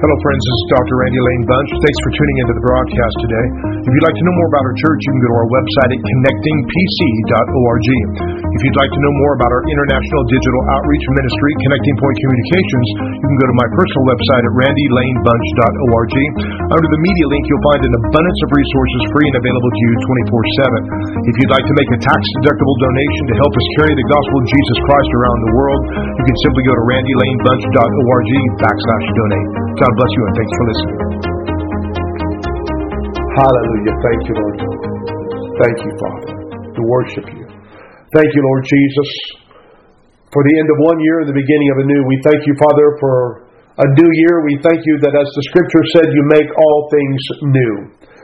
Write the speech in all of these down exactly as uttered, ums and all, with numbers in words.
Hello friends, this is Doctor Randy Lane Bunch. Thanks for tuning into the broadcast today. If you'd like to know more about our church, you can go to our website at connecting p c dot org. If you'd like to know more about our international digital outreach ministry, Connecting Point Communications, you can go to my personal website at randy lane bunch dot org. Under the media link, you'll find an abundance of resources free and available to you twenty-four seven. If you'd like to make a tax-deductible donation to help us carry the gospel of Jesus Christ around the world, you can simply go to randy lane bunch dot org backslash donate. God bless you and thanks for listening. Hallelujah. Thank you, Lord. Thank you, Father, to worship you. Thank you, Lord Jesus, for the end of one year and the beginning of a new. We thank you, Father, for a new year. We thank you that, as the Scripture said, you make all things new.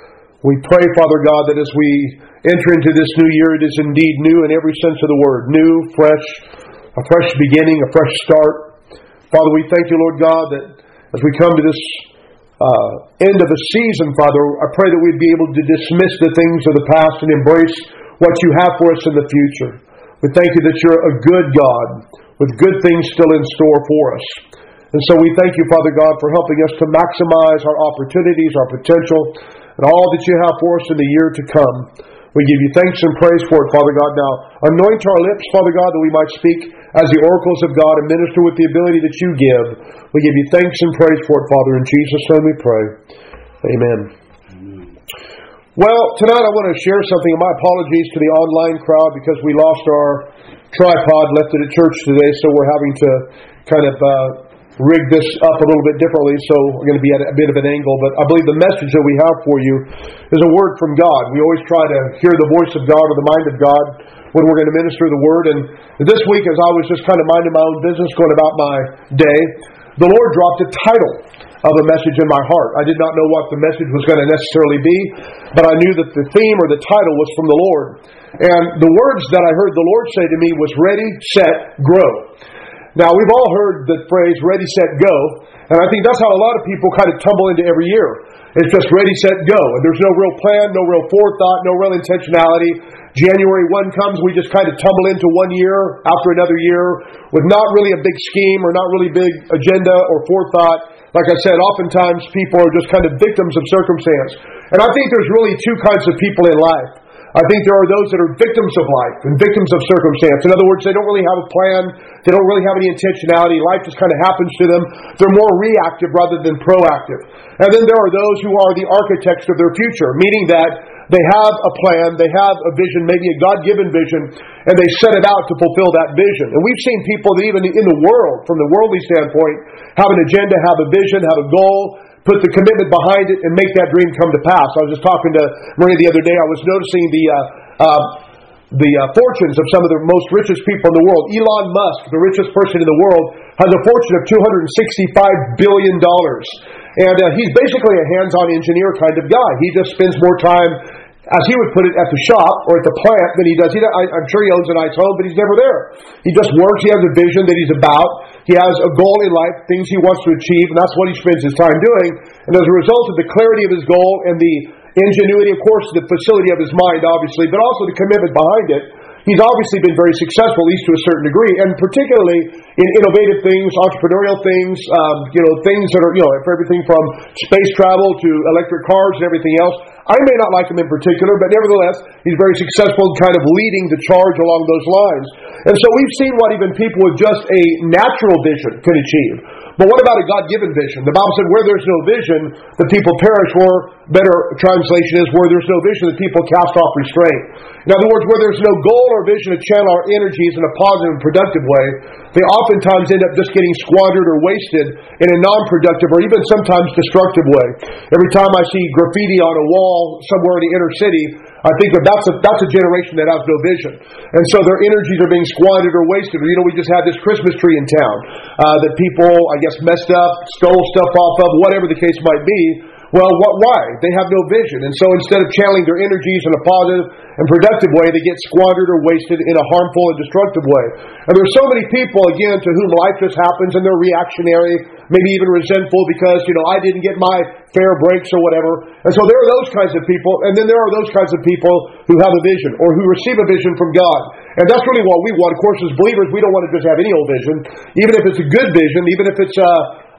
We pray, Father God, that as we enter into this new year, it is indeed new in every sense of the word. New, fresh, a fresh beginning, a fresh start. Father, we thank you, Lord God, that as we come to this uh, end of a season, Father, I pray that we'd be able to dismiss the things of the past and embrace what you have for us in the future. We thank you that you're a good God with good things still in store for us. And so we thank you, Father God, for helping us to maximize our opportunities, our potential, and all that you have for us in the year to come. We give you thanks and praise for it, Father God. Now, anoint our lips, Father God, that we might speak as the oracles of God and minister with the ability that you give. We give you thanks and praise for it, Father. In Jesus' name we pray. Amen. Amen. Well, tonight I want to share something. My apologies to the online crowd because we lost our tripod, left it at church today, so we're having to kind of uh, rig this up a little bit differently, so we're going to be at a bit of an angle. But I believe the message that we have for you is a word from God. We always try to hear the voice of God or the mind of God when we're going to minister the word. And this week, as I was just kind of minding my own business, going about my day, the Lord dropped a title of a message in my heart. I did not know what the message was going to necessarily be, but I knew that the theme or the title was from the Lord. And the words that I heard the Lord say to me was ready, set, grow. Now, we've all heard the phrase ready, set, go, and I think that's how a lot of people kind of tumble into every year. It's just ready, set, go, and there's no real plan, no real forethought, no real intentionality. January first comes, we just kind of tumble into one year after another year with not really a big scheme or not really big agenda or forethought. Like I said, oftentimes people are just kind of victims of circumstance. And I think there's really two kinds of people in life. I think there are those that are victims of life and victims of circumstance. In other words, they don't really have a plan. They don't really have any intentionality. Life just kind of happens to them. They're more reactive rather than proactive. And then there are those who are the architects of their future, meaning that they have a plan, they have a vision, maybe a God-given vision, and they set it out to fulfill that vision. And we've seen people that even in the world, from the worldly standpoint, have an agenda, have a vision, have a goal, put the commitment behind it, and make that dream come to pass. I was just talking to Maria the other day. I was noticing the uh, uh, the uh, fortunes of some of the most richest people in the world. Elon Musk, the richest person in the world, has a fortune of two hundred sixty-five billion dollars. And uh, he's basically a hands-on engineer kind of guy. He just spends more time, as he would put it, at the shop or at the plant than he does. He, I, I'm sure he owns a nice home, but he's never there. He just works. He has a vision that he's about. He has a goal in life, things he wants to achieve, and that's what he spends his time doing. And as a result of the clarity of his goal and the ingenuity, of course, the facility of his mind, obviously, but also the commitment behind it, he's obviously been very successful, at least to a certain degree, and particularly in innovative things, entrepreneurial things, um, you know, things that are, you know, for everything from space travel to electric cars and everything else. I may not like him in particular, but nevertheless, he's very successful in kind of leading the charge along those lines. And so we've seen what even people with just a natural vision can achieve. But what about a God-given vision? The Bible said where there's no vision, the people perish, or better translation is where there's no vision, the people cast off restraint. In other words, where there's no goal or vision to channel our energies in a positive and productive way, they oftentimes end up just getting squandered or wasted in a non-productive or even sometimes destructive way. Every time I see graffiti on a wall somewhere in the inner city, I think that that's a, that's a generation that has no vision. And so their energies are being squandered or wasted. You know, we just had this Christmas tree in town uh, that people, I guess, messed up, stole stuff off of, whatever the case might be. Well, what? Why? They have no vision. And so instead of channeling their energies in a positive and productive way, they get squandered or wasted in a harmful and destructive way. And there's so many people, again, to whom life just happens and they're reactionary, maybe even resentful because, you know, I didn't get my fair breaks or whatever. And so there are those kinds of people. And then there are those kinds of people who have a vision or who receive a vision from God. And that's really what we want. Of course, as believers, we don't want to just have any old vision. Even if it's a good vision, even if it's a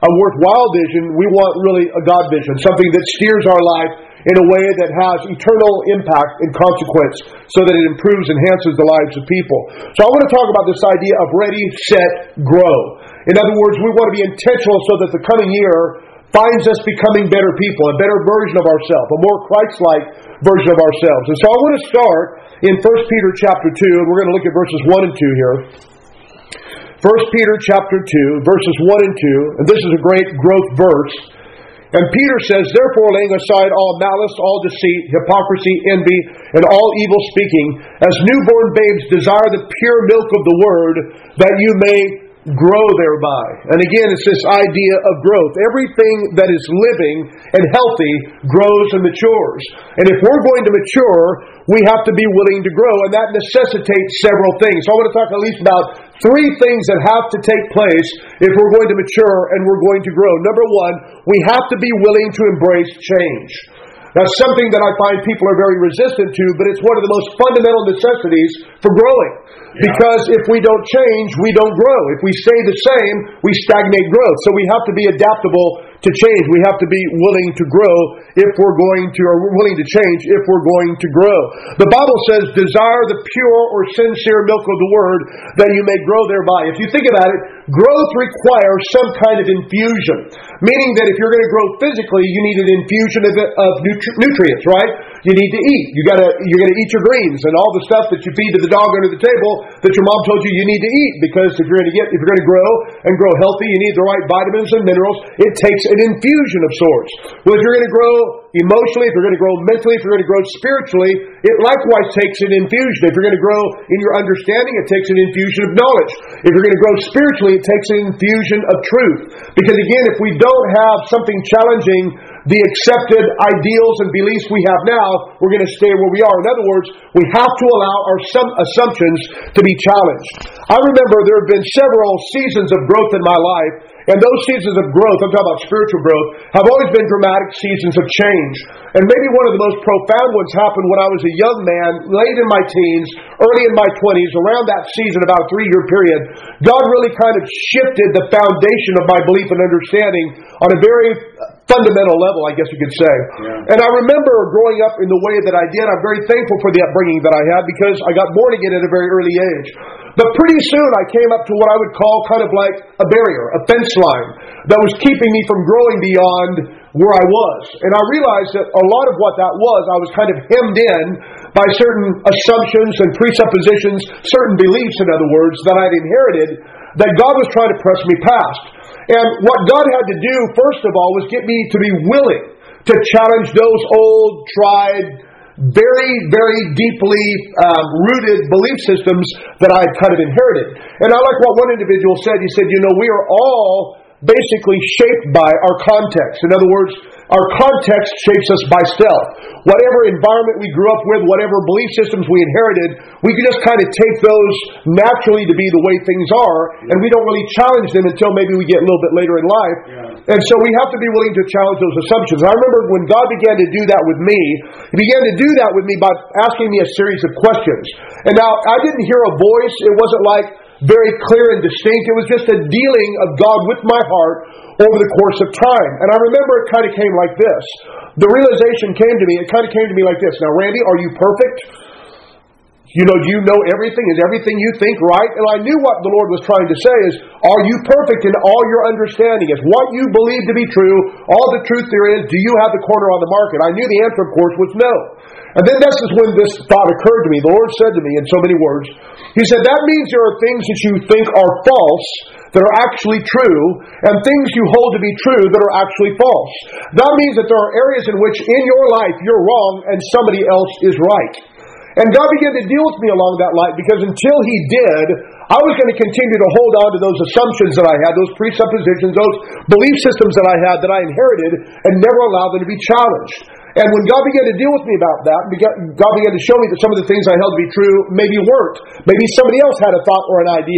a worthwhile vision. We want really a God vision, something that steers our life in a way that has eternal impact and consequence so that it improves, enhances the lives of people. So I want to talk about this idea of ready, set, grow. In other words, we want to be intentional so that the coming year finds us becoming better people, a better version of ourselves, a more Christ-like version of ourselves. And so I want to start in First Peter chapter two, and we're going to look at verses one and two here. First Peter chapter two, verses one and two, and this is a great growth verse. And Peter says, "Therefore, laying aside all malice, all deceit, hypocrisy, envy, and all evil speaking, as newborn babes desire the pure milk of the word, that you may grow thereby." And again, it's this idea of growth. Everything that is living and healthy grows and matures. And if we're going to mature, we have to be willing to grow. And that necessitates several things. So I want to talk at least about three things that have to take place if we're going to mature and we're going to grow. Number one, we have to be willing to embrace change. That's something that I find people are very resistant to, but it's one of the most fundamental necessities for growing. Yeah. Because if we don't change, we don't grow. If we stay the same, we stagnate growth. So we have to be adaptable to change. We have to be willing to grow if we're going to, or we're willing to change if we're going to grow. The Bible says, "Desire the pure or sincere milk of the word, that you may grow thereby." If you think about it, growth requires some kind of infusion. Meaning that if you're going to grow physically, you need an infusion of, of nutri- nutrients, right? You need to eat. You gotta, you're going to eat your greens and all the stuff that you feed to the dog under the table that your mom told you you need to eat. Because if you're going to get, if you're going to grow and grow healthy, you need the right vitamins and minerals. It takes an infusion of sorts. Well, if you're going to grow emotionally, if you're going to grow mentally, if you're going to grow spiritually, it likewise takes an infusion. If you're going to grow in your understanding, it takes an infusion of knowledge. If you're going to grow spiritually, it takes an infusion of truth. Because again, if we don't have something challenging the accepted ideals and beliefs we have now, we're going to stay where we are. In other words, we have to allow our assumptions to be challenged. I remember there have been several seasons of growth in my life, and those seasons of growth, I'm talking about spiritual growth, have always been dramatic seasons of change. And maybe one of the most profound ones happened when I was a young man, late in my teens, early in my twenties, around that season, about a three-year period. God really kind of shifted the foundation of my belief and understanding on a very fundamental level, I guess you could say. Yeah. And I remember growing up in the way that I did. I'm very thankful for the upbringing that I had because I got born again at a very early age. But pretty soon I came up to what I would call kind of like a barrier, a fence line that was keeping me from growing beyond where I was. And I realized that a lot of what that was, I was kind of hemmed in by certain assumptions and presuppositions, certain beliefs, in other words, that I'd inherited, that God was trying to press me past. And what God had to do, first of all, was get me to be willing to challenge those old, tried, very, very deeply um, rooted belief systems that I had kind of inherited. And I like what one individual said. He said, you know, we are all basically shaped by our context. In other words, our context shapes us by stealth. Whatever environment we grew up with, whatever belief systems we inherited, we can just kind of take those naturally to be the way things are, and we don't really challenge them until maybe we get a little bit later in life. Yeah. And so we have to be willing to challenge those assumptions. I remember when God began to do that with me, He began to do that with me by asking me a series of questions. And now, I didn't hear a voice. It wasn't like very clear and distinct. It was just a dealing of God with my heart over the course of time. And I remember it kind of came like this. The realization came to me, it kind of came to me like this. Now, Randy, are you perfect? You know, do you know everything? Is everything you think right? And I knew what the Lord was trying to say is, are you perfect in all your understanding? Is what you believe to be true, all the truth there is, do you have the corner on the market? I knew the answer, of course, was no. And then this is when this thought occurred to me. The Lord said to me in so many words, He said, that means there are things that you think are false that are actually true, and things you hold to be true that are actually false. That means that there are areas in which in your life you're wrong and somebody else is right. And God began to deal with me along that line, because until He did, I was going to continue to hold on to those assumptions that I had, those presuppositions, those belief systems that I had, that I inherited, and never allow them to be challenged. And when God began to deal with me about that, God began to show me that some of the things I held to be true maybe weren't. Maybe somebody else had a thought or an idea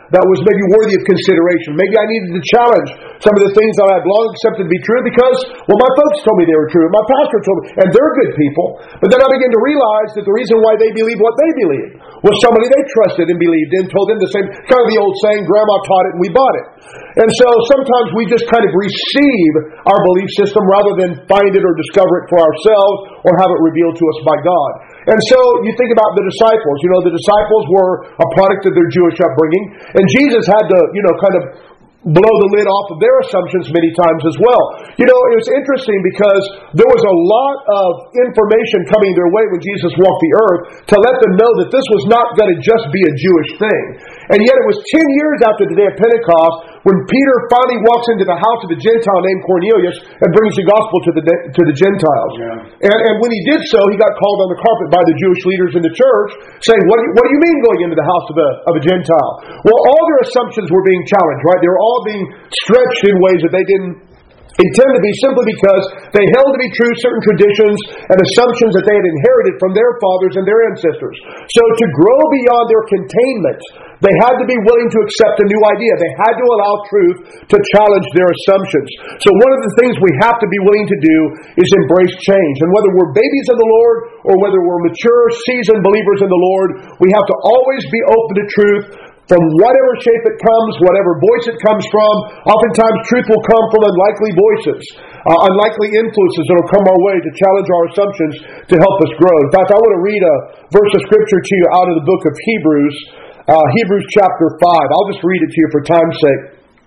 that was maybe worthy of consideration. Maybe I needed to challenge some of the things that I had long accepted to be true because, well, my folks told me they were true. My pastor told me, and they're good people. But then I began to realize that the reason why they believe what they believe was somebody they trusted and believed in, told them the same, kind of the old saying, Grandma taught it and we bought it. And so sometimes we just kind of receive our belief system rather than find it or discover it for ourselves or have it revealed to us by God. And so you think about the disciples. You know, the disciples were a product of their Jewish upbringing. And Jesus had to, you know, kind of blow the lid off of their assumptions many times as well. You know, it was interesting because there was a lot of information coming their way when Jesus walked the earth to let them know that this was not going to just be a Jewish thing. And yet it was ten years after the day of Pentecost when Peter finally walks into the house of a Gentile named Cornelius and brings the gospel to the to the Gentiles. Yeah. And, and when he did so, he got called on the carpet by the Jewish leaders in the church, saying, what do you, what do you mean going into the house of a, of a Gentile? Well, all their assumptions were being challenged, right? They were all being stretched in ways that they didn't intend to be, simply because they held to be true certain traditions and assumptions that they had inherited from their fathers and their ancestors. So to grow beyond their containment, they had to be willing to accept a new idea. They had to allow truth to challenge their assumptions. So one of the things we have to be willing to do is embrace change. And whether we're babies in the Lord or whether we're mature, seasoned believers in the Lord, we have to always be open to truth. From whatever shape it comes, whatever voice it comes from, oftentimes truth will come from unlikely voices, uh, unlikely influences that will come our way to challenge our assumptions to help us grow. In fact, I want to read a verse of Scripture to you out of the book of Hebrews, uh, Hebrews chapter five. I'll just read it to you for time's sake.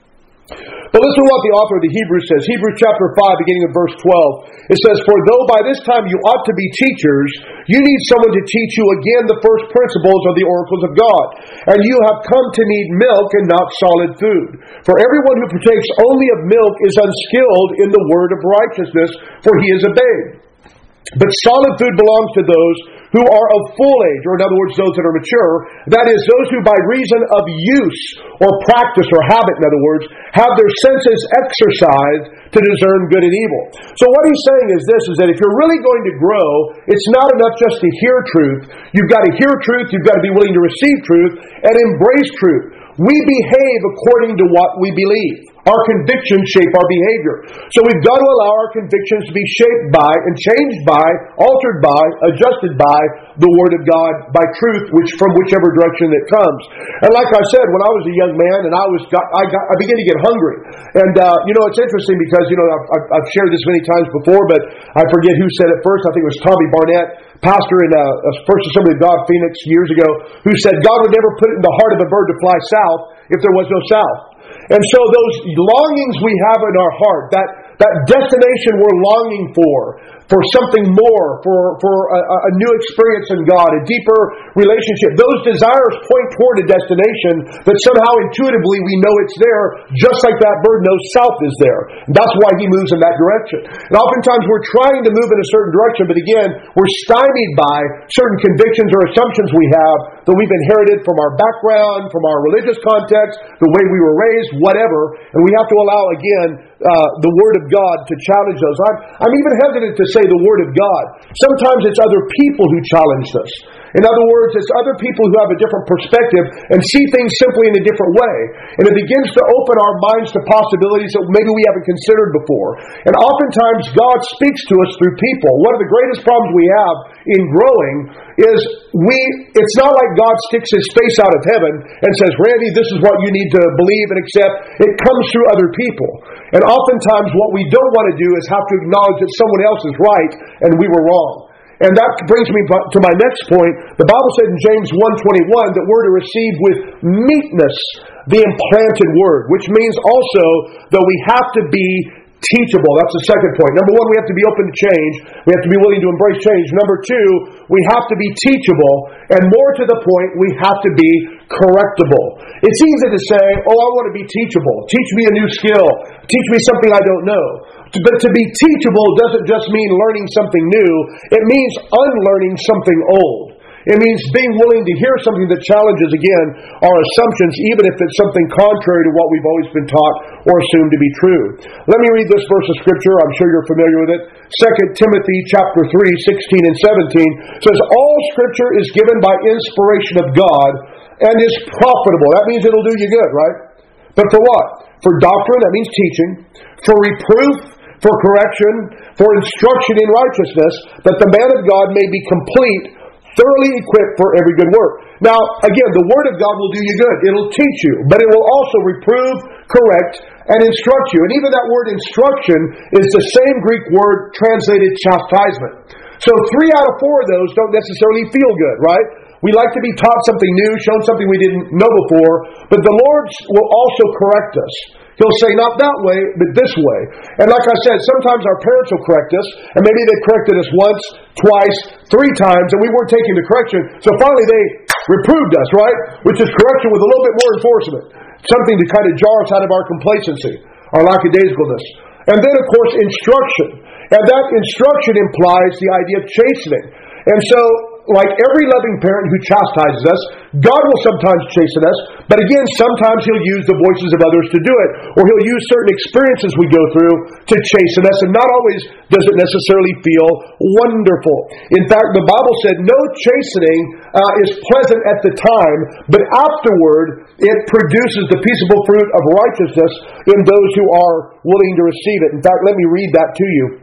But listen to what the author of the Hebrews says. Hebrews chapter five, beginning of verse twelve. It says, For though by this time you ought to be teachers, you need someone to teach you again the first principles of the oracles of God. And you have come to need milk and not solid food. For everyone who partakes only of milk is unskilled in the word of righteousness, for he is a babe. But solid food belongs to those who are of full age, or in other words, those that are mature. That is, those who by reason of use or practice or habit, in other words, have their senses exercised to discern good and evil. So what he's saying is this, is that if you're really going to grow, it's not enough just to hear truth. You've got to hear truth, you've got to be willing to receive truth, and embrace truth. We behave according to what we believe. Our convictions shape our behavior. So we've got to allow our convictions to be shaped by and changed by, altered by, adjusted by the Word of God, by truth, which from whichever direction it comes. And like I said, when I was a young man and I was got, I got, I began to get hungry. And uh, you know, it's interesting because you know I've, I've shared this many times before, but I forget who said it first. I think it was Tommy Barnett, pastor in uh, First Assembly of God, Phoenix, years ago, who said God would never put it in the heart of a bird to fly south if there was no south. And so those longings we have in our heart, that, that destination we're longing for, for something more, for, for a, a new experience in God, a deeper relationship, those desires point toward a destination that somehow intuitively we know it's there, just like that bird knows south is there. And that's why he moves in that direction. And oftentimes we're trying to move in a certain direction, but again, we're stymied by certain convictions or assumptions we have that we've inherited from our background, from our religious context, the way we were raised, whatever. And we have to allow, again, uh, the Word of God to challenge those. I'm, I'm even hesitant to say the Word of God. Sometimes it's other people who challenge us. In other words, it's other people who have a different perspective and see things simply in a different way. And it begins to open our minds to possibilities that maybe we haven't considered before. And oftentimes God speaks to us through people. One of the greatest problems we have in growing is we, it's not like God sticks His face out of heaven and says, Randy, this is what you need to believe and accept. It comes through other people. And oftentimes what we don't want to do is have to acknowledge that someone else is right and we were wrong. And that brings me to my next point. The Bible said in James one twenty-one that we're to receive with meekness the implanted word, which means also that we have to be teachable. That's the second point. Number one, we have to be open to change. We have to be willing to embrace change. Number two, we have to be teachable. And more to the point, we have to be correctable. It's easy to say, oh, I want to be teachable. Teach me a new skill. Teach me something I don't know. But to be teachable doesn't just mean learning something new. It means unlearning something old. It means being willing to hear something that challenges, again, our assumptions, even if it's something contrary to what we've always been taught or assumed to be true. Let me read this verse of Scripture. I'm sure you're familiar with it. Second Timothy chapter three, sixteen and seventeen says, All Scripture is given by inspiration of God and is profitable. That means it'll do you good, right? But for what? For doctrine, that means teaching. For reproof, for correction, for instruction in righteousness, that the man of God may be complete, thoroughly equipped for every good work. Now, again, the Word of God will do you good. It'll teach you, but it will also reprove, correct, and instruct you. And even that word instruction is the same Greek word translated chastisement. So three out of four of those don't necessarily feel good, right? We like to be taught something new, shown something we didn't know before, but the Lord will also correct us. He'll say, not that way, but this way. And like I said, sometimes our parents will correct us, and maybe they corrected us once, twice, three times, and we weren't taking the correction. So finally they reproved us, right? Which is correction with a little bit more enforcement. Something to kind of jar us out of our complacency, our lackadaisicalness. And then, of course, instruction. And that instruction implies the idea of chastening. And so, like every loving parent who chastises us, God will sometimes chasten us, but again, sometimes He'll use the voices of others to do it, or He'll use certain experiences we go through to chasten us, and not always does it necessarily feel wonderful. In fact, the Bible said no chastening uh, is pleasant at the time, but afterward it produces the peaceable fruit of righteousness in those who are willing to receive it. In fact, let me read that to you.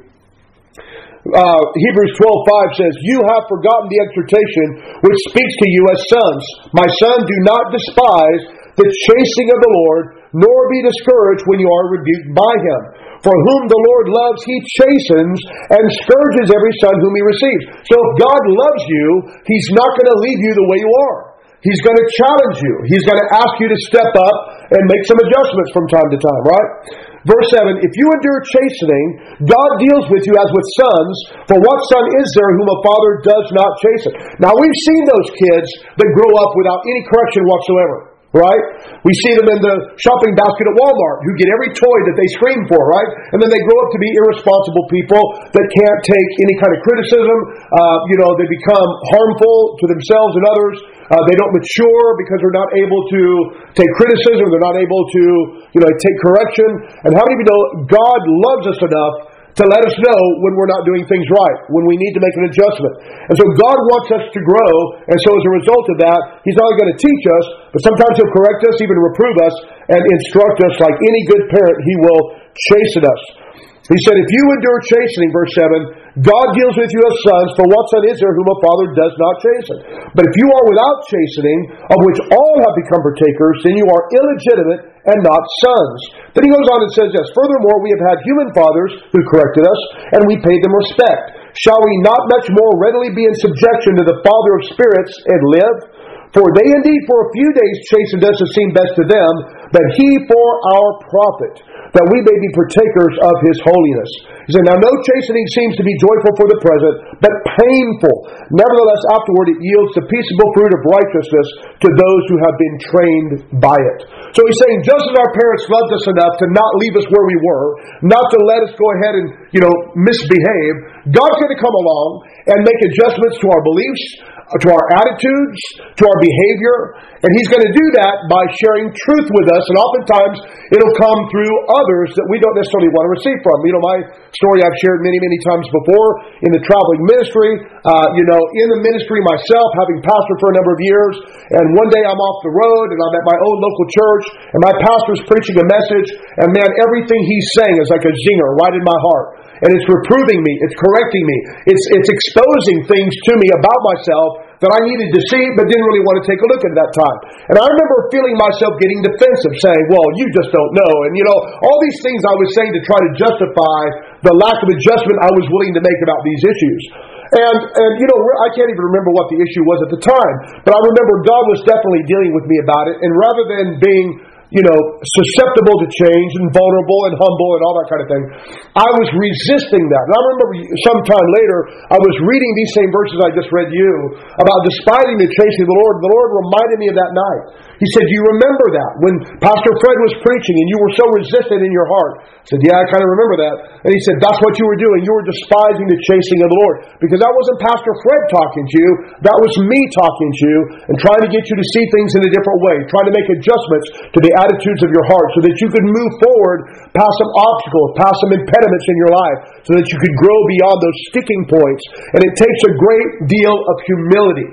Uh, Hebrews twelve five says, "You have forgotten the exhortation which speaks to you as sons. My son, do not despise the chastening of the Lord, nor be discouraged when you are rebuked by Him. For whom the Lord loves, He chastens and scourges every son whom He receives." So if God loves you, He's not going to leave you the way you are. He's going to challenge you. He's going to ask you to step up and make some adjustments from time to time, right? Verse seven, "If you endure chastening, God deals with you as with sons. For what son is there whom a father does not chasten?" Now we've seen those kids that grow up without any correction whatsoever, right? We see them in the shopping basket at Walmart who get every toy that they scream for, right? And then they grow up to be irresponsible people that can't take any kind of criticism. Uh, you know, they become harmful to themselves and others. Uh, they don't mature because they're not able to take criticism. They're not able to, you know, take correction. And how many of you know God loves us enough to let us know when we're not doing things right, when we need to make an adjustment. And so God wants us to grow, and so as a result of that, He's not only going to teach us, but sometimes He'll correct us, even reprove us, and instruct us. Like any good parent, He will chasten us. He said, "If you endure chastening," verse seven, "God deals with you as sons, for what son is there whom a father does not chasten? But if you are without chastening, of which all have become partakers, then you are illegitimate and not sons." Then he goes on and says this, "Furthermore, we have had human fathers who corrected us, and we paid them respect. Shall we not much more readily be in subjection to the Father of spirits and live? For they indeed for a few days chastened us as seemed best to them, but He for our profit, that we may be partakers of His holiness." He said, "Now no chastening seems to be joyful for the present, but painful. Nevertheless, afterward it yields the peaceable fruit of righteousness to those who have been trained by it." So he's saying, just as our parents loved us enough to not leave us where we were, not to let us go ahead and, you know, misbehave, God's going to come along and make adjustments to our beliefs, to our attitudes, to our behavior, and He's going to do that by sharing truth with us, and oftentimes it'll come through others that we don't necessarily want to receive from. You know, my story I've shared many, many times before in the traveling ministry, uh, you know, in the ministry myself, having pastored for a number of years, and one day I'm off the road, and I'm at my own local church, and my pastor's preaching a message, and man, everything he's saying is like a zinger right in my heart. And it's reproving me, it's correcting me, it's it's exposing things to me about myself that I needed to see but didn't really want to take a look at that time. And I remember feeling myself getting defensive, saying, "Well, you just don't know." And you know, all these things I was saying to try to justify the lack of adjustment I was willing to make about these issues. And, and you know, I can't even remember what the issue was at the time, but I remember God was definitely dealing with me about it, and rather than being, you know, susceptible to change and vulnerable and humble and all that kind of thing, I was resisting that. And I remember sometime later, I was reading these same verses I just read you about despising the chastening of the Lord. The Lord reminded me of that night. He said, "Do you remember that when Pastor Fred was preaching and you were so resistant in your heart?" I said, "Yeah, I kind of remember that." And he said, "That's what you were doing. You were despising the chastening of the Lord." Because that wasn't Pastor Fred talking to you. That was me talking to you and trying to get you to see things in a different way, trying to make adjustments to the attitudes of your heart so that you could move forward past some obstacles, past some impediments in your life, so that you could grow beyond those sticking points. And it takes a great deal of humility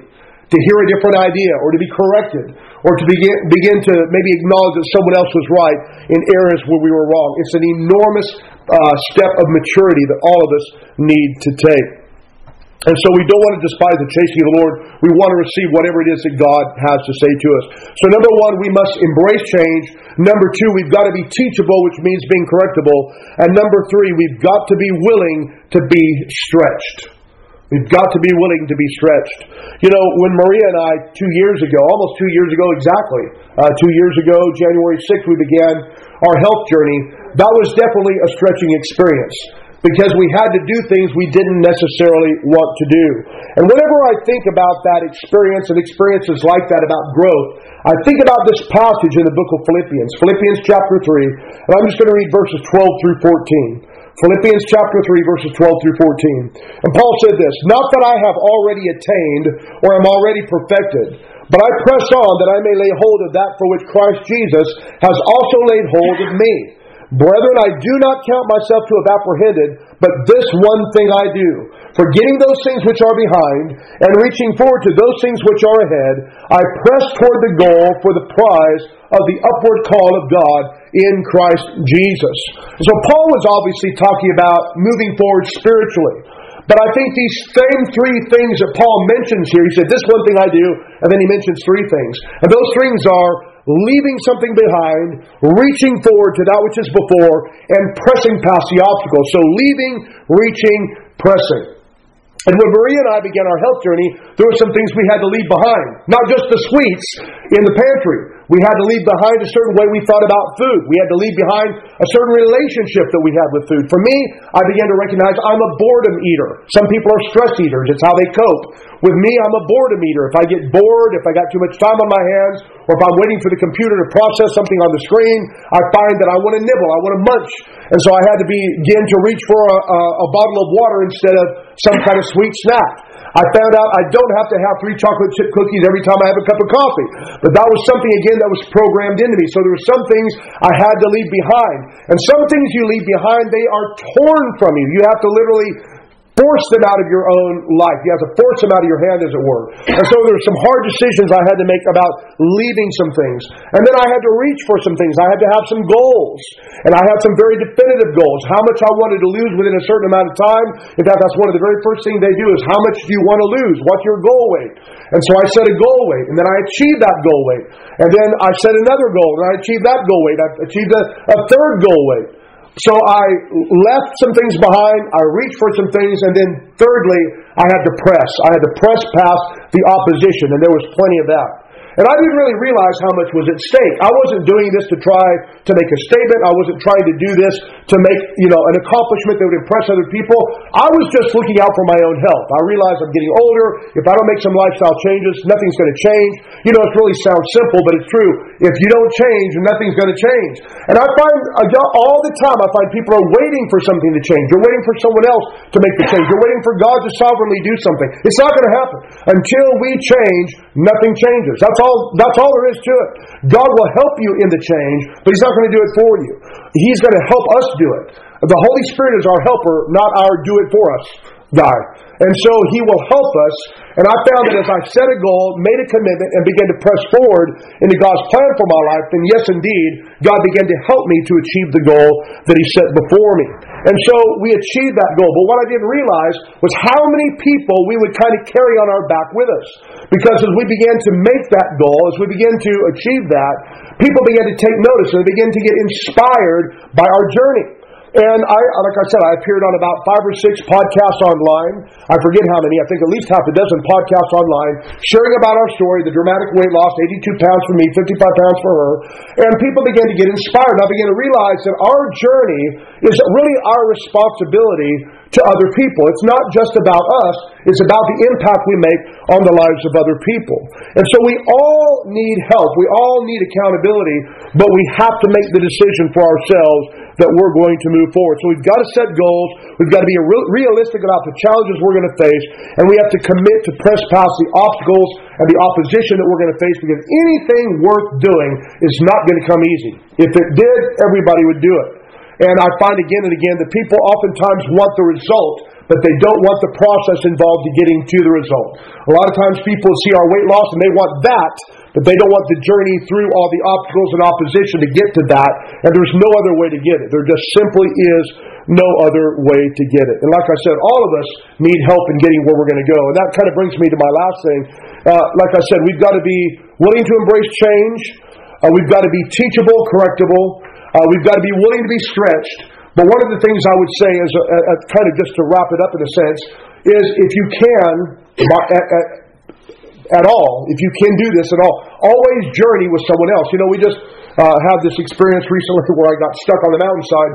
to hear a different idea, or to be corrected, or to begin, begin to maybe acknowledge that someone else was right in areas where we were wrong. It's an enormous uh, step of maturity that all of us need to take. And so we don't want to despise the chastening of the Lord. We want to receive whatever it is that God has to say to us. So number one, we must embrace change. Number two, we've got to be teachable, which means being correctable. And number three, we've got to be willing to be stretched. We've got to be willing to be stretched. You know, when Maria and I, two years ago, almost two years ago exactly, uh, two years ago, January sixth, we began our health journey. That was definitely a stretching experience, because we had to do things we didn't necessarily want to do. And whenever I think about that experience and experiences like that about growth, I think about this passage in the book of Philippians, Philippians chapter three, and I'm just going to read verses twelve through fourteen. Philippians chapter three, verses twelve through fourteen. And Paul said this, "Not that I have already attained or am already perfected, but I press on that I may lay hold of that for which Christ Jesus has also laid hold of me. Brethren, I do not count myself to have apprehended, but this one thing I do, forgetting those things which are behind, and reaching forward to those things which are ahead, I press toward the goal for the prize of the upward call of God in Christ Jesus." So Paul was obviously talking about moving forward spiritually. But I think these same three things that Paul mentions here, he said, this one thing I do, and then he mentions three things. And those things are leaving something behind, reaching forward to that which is before, and pressing past the obstacle. So leaving, reaching, pressing. And when Maria and I began our health journey, there were some things we had to leave behind. Not just the sweets in the pantry. We had to leave behind a certain way we thought about food. We had to leave behind a certain relationship that we had with food. For me, I began to recognize I'm a boredom eater. Some people are stress eaters. It's how they cope. With me, I'm a boredom eater. If I get bored, if I got too much time on my hands, or if I'm waiting for the computer to process something on the screen, I find that I want to nibble, I want to munch. And so I had to begin to reach for a, a, a bottle of water instead of some kind of sweet snack. I found out I don't have to have three chocolate chip cookies every time I have a cup of coffee. But that was something, again, that was programmed into me. So there were some things I had to leave behind. And some things you leave behind, they are torn from you. You have to literally force them out of your own life. You have to force them out of your hand, as it were. And so there were some hard decisions I had to make about leaving some things. And then I had to reach for some things. I had to have some goals. And I had some very definitive goals. How much I wanted to lose within a certain amount of time. In fact, that's one of the very first things they do is, how much do you want to lose? What's your goal weight? And so I set a goal weight. And then I achieved that goal weight. And then I set another goal. And I achieved that goal weight. I achieved a, a third goal weight. So I left some things behind, I reached for some things, and then thirdly, I had to press. I had to press past the opposition, and there was plenty of that. And I didn't really realize how much was at stake. I wasn't doing this to try to make a statement. I wasn't trying to do this to make, you know, an accomplishment that would impress other people. I was just looking out for my own health. I realized I'm getting older. If I don't make some lifestyle changes, nothing's going to change. You know, it really sounds simple, but it's true. If you don't change, nothing's going to change. And I find, all the time, I find people are waiting for something to change. They're waiting for someone else to make the change. They're waiting for God to sovereignly do something. It's not going to happen. Until we change, nothing changes. That's all, that's all there is to it. God will help you in the change, but He's not going to do it for you. He's going to help us do it. The Holy Spirit is our helper, not our do-it-for-us guy. And so He will help us. And I found that as I set a goal, made a commitment, and began to press forward into God's plan for my life, then yes, indeed, God began to help me to achieve the goal that He set before me. And so we achieved that goal. But what I didn't realize was how many people we would kind of carry on our back with us. Because as we began to make that goal, as we began to achieve that, people began to take notice and they began to get inspired by our journey. And I, like I said, I appeared on about five or six podcasts online. I forget how many. I think at least half a dozen podcasts online, sharing about our story, the dramatic weight loss, eighty-two pounds for me, fifty-five pounds for her. And people began to get inspired. And I began to realize that our journey is really our responsibility to other people. It's not just about us. It's about the impact we make on the lives of other people. And so we all need help. We all need accountability, but we have to make the decision for ourselves that we're going to move forward. So we've got to set goals. We've got to be realistic about the challenges we're going to face, and we have to commit to press past the obstacles and the opposition that we're going to face, because anything worth doing is not going to come easy. If it did, everybody would do it. And I find again and again that people oftentimes want the result, but they don't want the process involved in getting to the result. A lot of times people see our weight loss and they want that, but they don't want the journey through all the obstacles and opposition to get to that, and there's no other way to get it. There just simply is no other way to get it. And like I said, all of us need help in getting where we're going to go. And that kind of brings me to my last thing. Uh, like I said, we've got to be willing to embrace change. Uh, we've got to be teachable, correctable. Uh, we've got to be willing to be stretched. But one of the things I would say is, uh, uh, kind of just to wrap it up in a sense, is if you can, at, at, at all, if you can do this at all, always journey with someone else. You know, we just uh, had this experience recently where I got stuck on the mountainside.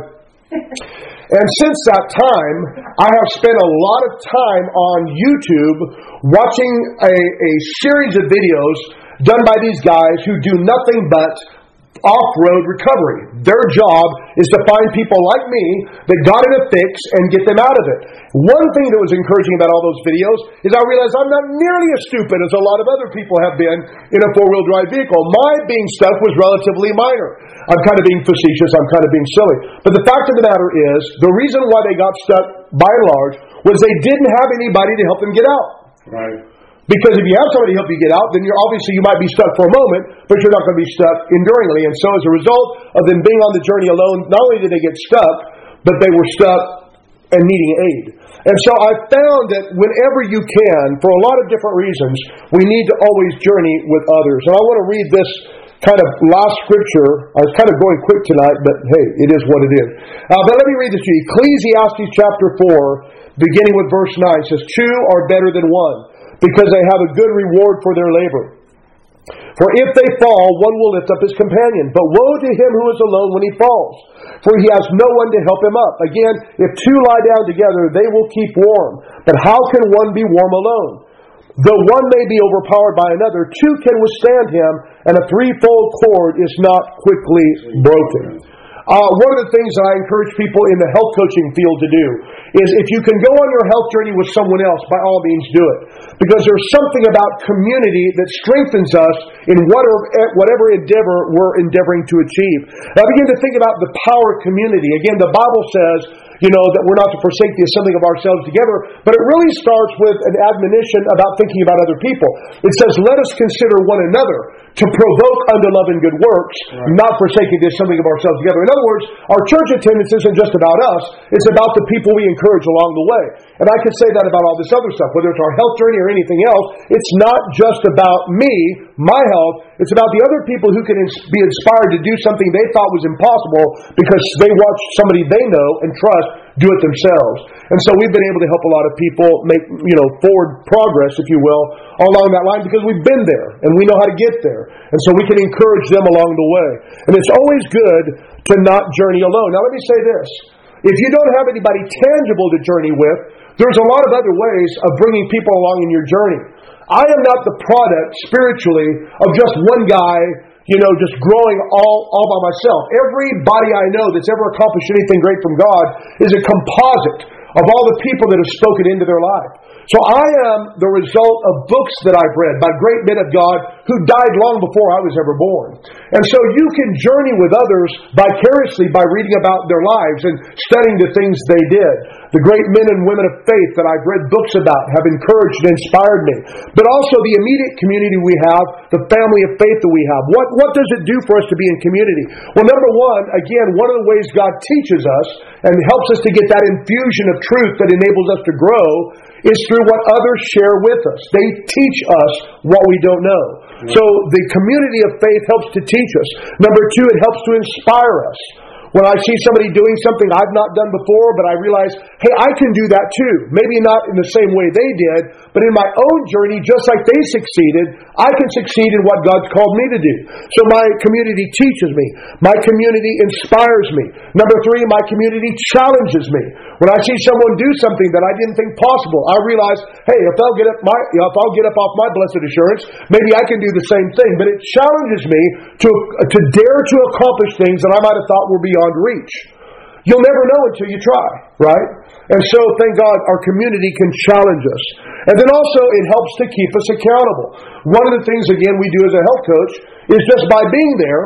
And since that time, I have spent a lot of time on YouTube watching a, a series of videos done by these guys who do nothing but off-road recovery. Their job is to find people like me that got in a fix and get them out of it. One thing that was encouraging about all those videos is I realized I'm not nearly as stupid as a lot of other people have been in a four-wheel drive vehicle. My being stuck was relatively minor. I'm kind of being facetious, I'm kind of being silly. But the fact of the matter is, the reason why they got stuck, by and large, was they didn't have anybody to help them get out. Right. Because if you have somebody help you get out, then you're obviously you might be stuck for a moment, but you're not going to be stuck enduringly. And so as a result of them being on the journey alone, not only did they get stuck, but they were stuck and needing aid. And so I found that whenever you can, for a lot of different reasons, we need to always journey with others. And I want to read this kind of last scripture. I was kind of going quick tonight, but hey, it is what it is. Uh, but let me read this to you. Ecclesiastes chapter four, beginning with verse nine, says, "Two are better than one, because they have a good reward for their labor. For if they fall, one will lift up his companion. But woe to him who is alone when he falls, for he has no one to help him up. Again, if two lie down together, they will keep warm. But how can one be warm alone? Though one may be overpowered by another, two can withstand him, and a threefold cord is not quickly broken." Uh, one of the things that I encourage people in the health coaching field to do is if you can go on your health journey with someone else, by all means do it. Because there's something about community that strengthens us in whatever, whatever endeavor we're endeavoring to achieve. Now I begin to think about the power of community. Again, the Bible says, you know, that we're not to forsake the assembling of ourselves together, but it really starts with an admonition about thinking about other people. It says, let us consider one another to provoke unto love and good works, right, not forsaking the assembling of ourselves together. In other words, our church attendance isn't just about us, it's about the people we encourage along the way. And I could say that about all this other stuff, whether it's our health journey or anything else. It's not just about me, my health, it's about the other people who can be inspired to do something they thought was impossible because they watched somebody they know and trust do it themselves. And so we've been able to help a lot of people make, you know, forward progress, if you will, along that line because we've been there and we know how to get there. And so we can encourage them along the way. And it's always good to not journey alone. Now let me say this. If you don't have anybody tangible to journey with, there's a lot of other ways of bringing people along in your journey. I am not the product, spiritually, of just one guy, you know, just growing all, all by myself. Everybody I know that's ever accomplished anything great from God is a composite of all the people that have spoken into their life. So I am the result of books that I've read by great men of God who died long before I was ever born. And so you can journey with others vicariously by reading about their lives and studying the things they did. The great men and women of faith that I've read books about have encouraged and inspired me. But also the immediate community we have, the family of faith that we have. What, what does it do for us to be in community? Well, number one, again, one of the ways God teaches us and helps us to get that infusion of truth that enables us to grow is through what others share with us. They teach us what we don't know. Yeah. So the community of faith helps to teach us. Number two, it helps to inspire us. When I see somebody doing something I've not done before, but I realize, hey, I can do that too. Maybe not in the same way they did, but in my own journey, just like they succeeded, I can succeed in what God's called me to do. So my community teaches me. My community inspires me. Number three, my community challenges me. When I see someone do something that I didn't think possible, I realize, hey, if I'll get up my, if I'll get up off my blessed assurance, maybe I can do the same thing. But it challenges me to to dare to accomplish things that I might have thought were beyond reach. You'll never know until you try, right? And so, thank God, our community can challenge us. And then also, it helps to keep us accountable. One of the things, again, we do as a health coach is just by being there,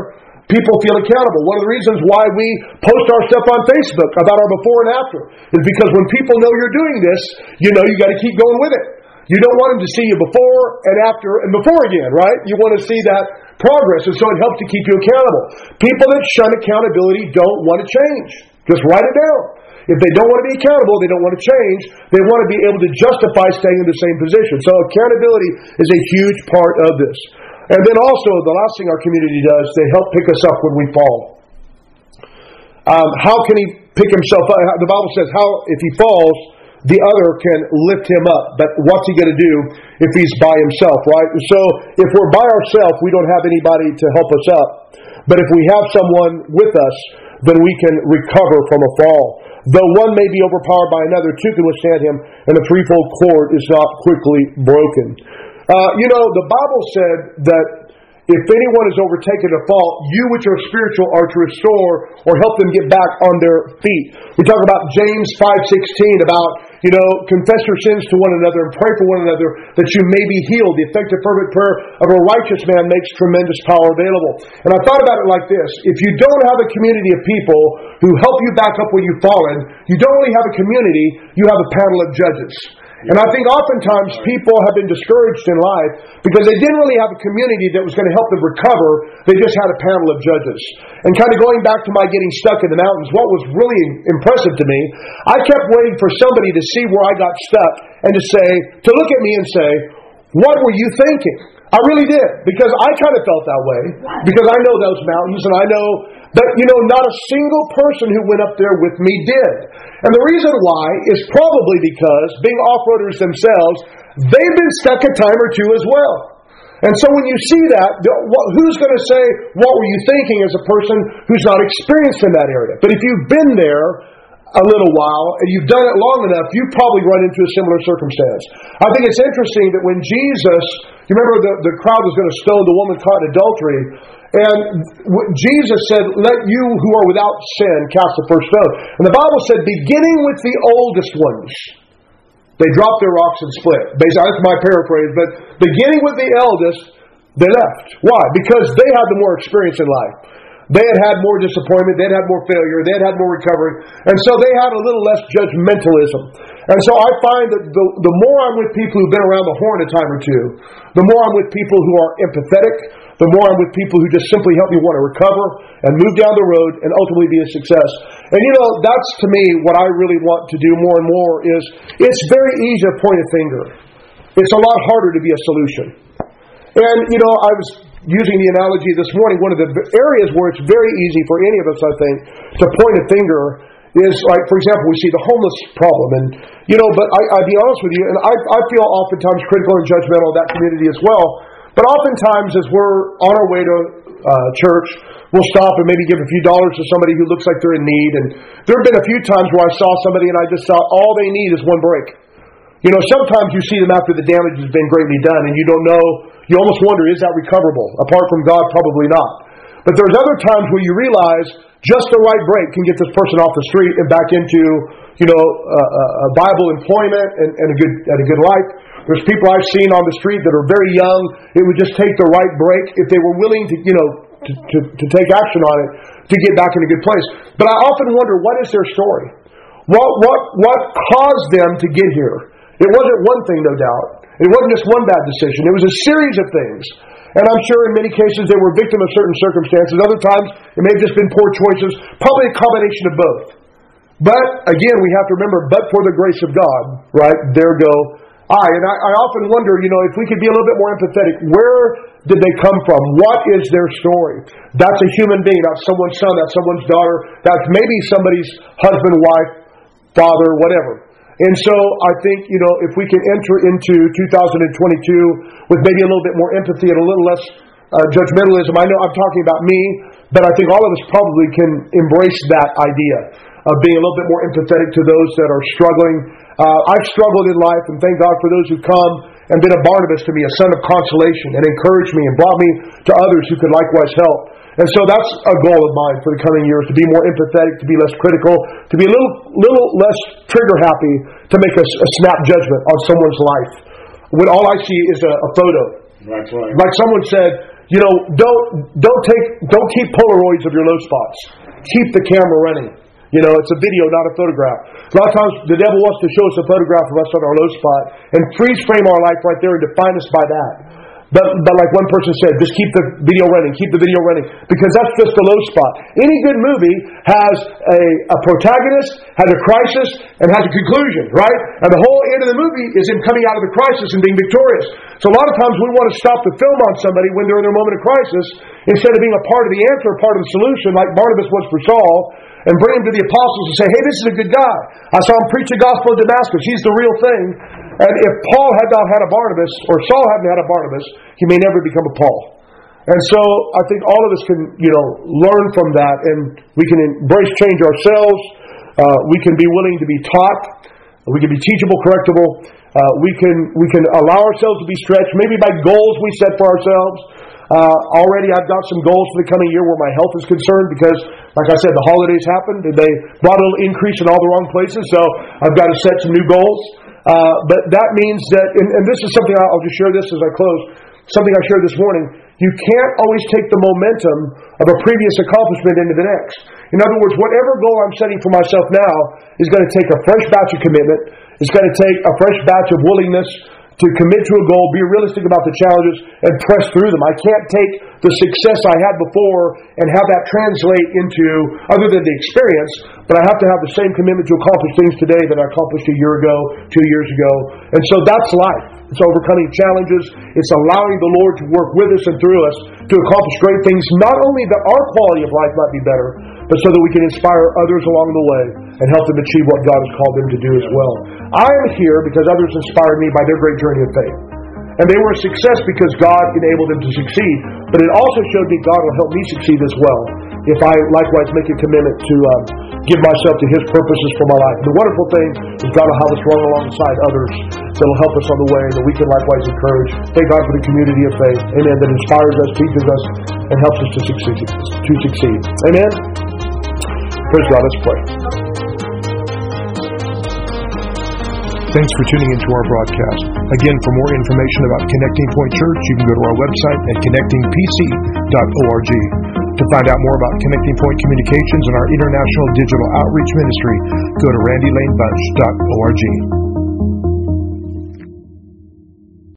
people feel accountable. One of the reasons why we post our stuff on Facebook about our before and after is because when people know you're doing this, you know you got to keep going with it. You don't want them to see you before and after and before again, right? You want to see that progress, and so it helps to keep you accountable. People that shun accountability don't want to change. Just write it down. If they don't want to be accountable, they don't want to change, they want to be able to justify staying in the same position. So accountability is a huge part of this. And then also, the last thing our community does, they help pick us up when we fall. Um, how can he pick himself up? The Bible says, how if he falls, the other can lift him up. But what's he going to do if he's by himself, right? So if we're by ourselves, we don't have anybody to help us up. But if we have someone with us, then we can recover from a fall. Though one may be overpowered by another, two can withstand him, and the threefold cord is not quickly broken. Uh, you know, the Bible said that if anyone is overtaken in a fault, you which are spiritual are to restore or help them get back on their feet. We talk about James five sixteen about, you know, confess your sins to one another and pray for one another that you may be healed. The effective fervent prayer of a righteous man makes tremendous power available. And I thought about it like this. If you don't have a community of people who help you back up when you've fallen, you don't really have a community, you have a panel of judges. And I think oftentimes people have been discouraged in life because they didn't really have a community that was going to help them recover. They just had a panel of judges. And kind of going back to my getting stuck in the mountains, what was really impressive to me, I kept waiting for somebody to see where I got stuck and to say, to look at me and say, what were you thinking? I really did, because I kind of felt that way, because I know those mountains, and I know that, you know, not a single person who went up there with me did. And the reason why is probably because, being off-roaders themselves, they've been stuck a time or two as well. And so when you see that, who's going to say, what were you thinking as a person who's not experienced in that area? But if you've been there a little while, and you've done it long enough, you probably run into a similar circumstance. I think it's interesting that when Jesus, you remember the, the crowd was going to stone the woman caught in adultery, and Jesus said, let you who are without sin cast the first stone. And the Bible said, beginning with the oldest ones, they dropped their rocks and split. Basically, that's my paraphrase, but beginning with the eldest, they left. Why? Because they had the more experience in life. They had had more disappointment, they had had more failure, they had had more recovery, and so they had a little less judgmentalism. And so I find that the, the more I'm with people who've been around the horn a time or two, the more I'm with people who are empathetic, the more I'm with people who just simply help me want to recover and move down the road and ultimately be a success. And you know, that's to me what I really want to do more and more is, it's very easy to point a finger. It's a lot harder to be a solution. And you know, I was using the analogy this morning, one of the areas where it's very easy for any of us, I think, to point a finger is, like, for example, we see the homeless problem. And, you know, but I, I'll be honest with you, and I, I feel oftentimes critical and judgmental of that community as well. But oftentimes, as we're on our way to uh, church, we'll stop and maybe give a few dollars to somebody who looks like they're in need. And there have been a few times where I saw somebody and I just thought, all they need is one break. You know, sometimes you see them after the damage has been greatly done, and you don't know, you almost wonder, is that recoverable? Apart from God, probably not. But there's other times where you realize just the right break can get this person off the street and back into, you know, uh, a Bible employment and, and a good and a good life. There's people I've seen on the street that are very young. It would just take the right break if they were willing to, you know, to, to, to take action on it to get back in a good place. But I often wonder, what is their story? What what what caused them to get here? It wasn't one thing, no doubt. It wasn't just one bad decision. It was a series of things. And I'm sure in many cases they were victim of certain circumstances. Other times it may have just been poor choices. Probably a combination of both. But, again, we have to remember, but for the grace of God, right, there go I. And I, I often wonder, you know, if we could be a little bit more empathetic, where did they come from? What is their story? That's a human being. That's someone's son. That's someone's daughter. That's maybe somebody's husband, wife, father, whatever. And so I think, you know, if we can enter into two thousand twenty-two with maybe a little bit more empathy and a little less uh, judgmentalism. I know I'm talking about me, but I think all of us probably can embrace that idea of being a little bit more empathetic to those that are struggling. Uh, I've struggled in life, and thank God for those who come and been a Barnabas to me, a son of consolation, and encouraged me and brought me to others who could likewise help. And so that's a goal of mine for the coming years, to be more empathetic, to be less critical, to be a little little less trigger-happy, to make a, a snap judgment on someone's life when all I see is a, a photo. That's right. Like someone said, you know, don't don't take don't keep Polaroids of your low spots. Keep the camera running. You know, it's a video, not a photograph. A lot of times the devil wants to show us a photograph of us on our low spot and freeze frame our life right there and define us by that. But, but like one person said, just keep the video running, keep the video running, because that's just the low spot. Any good movie has a, a protagonist, has a crisis, and has a conclusion, right? And the whole end of the movie is him coming out of the crisis and being victorious. So a lot of times we want to stop the film on somebody when they're in their moment of crisis, instead of being a part of the answer, a part of the solution, like Barnabas was for Saul, and bring him to the apostles and say, hey, this is a good guy. I saw him preach the gospel of Damascus. He's the real thing. And if Paul had not had a Barnabas, or Saul hadn't had a Barnabas, he may never become a Paul. And so I think all of us can, you know, learn from that, and we can embrace change ourselves. Uh, we can be willing to be taught. We can be teachable, correctable. Uh, we can we can allow ourselves to be stretched, maybe by goals we set for ourselves. Uh, already I've got some goals for the coming year where my health is concerned because, like I said, the holidays happened and they brought a little increase in all the wrong places, so I've got to set some new goals. Uh, but that means that, and, and this is something, I'll just share this as I close, something I shared this morning, you can't always take the momentum of a previous accomplishment into the next. In other words, whatever goal I'm setting for myself now is going to take a fresh batch of commitment, it's going to take a fresh batch of willingness to commit to a goal, be realistic about the challenges, and press through them. I can't take the success I had before and have that translate into, other than the experience, but I have to have the same commitment to accomplish things today that I accomplished a year ago, two years ago. And so that's life. It's overcoming challenges. It's allowing the Lord to work with us and through us to accomplish great things, not only that our quality of life might be better, but so that we can inspire others along the way and help them achieve what God has called them to do as well. I am here because others inspired me by their great journey of faith. And they were a success because God enabled them to succeed. But it also showed me God will help me succeed as well if I likewise make a commitment to um, give myself to His purposes for my life. The wonderful thing is God will have us run alongside others that will help us on the way, that we can likewise encourage. Thank God for the community of faith, amen, that inspires us, teaches us, and helps us to succeed. To succeed. Amen? Praise God. Let's pray. Thanks for tuning into our broadcast. Again, for more information about Connecting Point Church, you can go to our website at connecting p c dot org. To find out more about Connecting Point Communications and our international digital outreach ministry, go to randy lane bunch dot org.